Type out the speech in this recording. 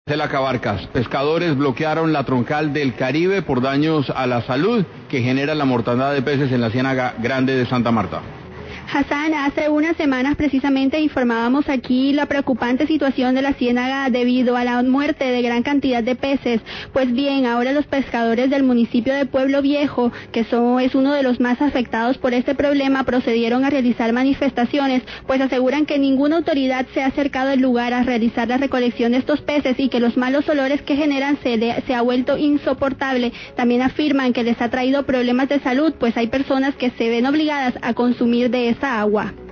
Cela Cabarcas, pescadores bloquearon la troncal del Caribe por daños a la salud que genera la mortandad de peces en la Ciénaga Grande de Santa Marta. Hassan, hace unas semanas precisamente informábamos aquí la preocupante situación de la ciénaga debido a la muerte de gran cantidad de peces. Pues bien, ahora los pescadores del municipio de Pueblo Viejo, que es uno de los más afectados por este problema, procedieron a realizar manifestaciones, pues aseguran que ninguna autoridad se ha acercado al lugar a realizar la recolección de estos peces y que los malos olores que generan se ha vuelto insoportable. También afirman que les ha traído problemas de salud, pues hay personas que se ven obligadas a consumir de esa agua.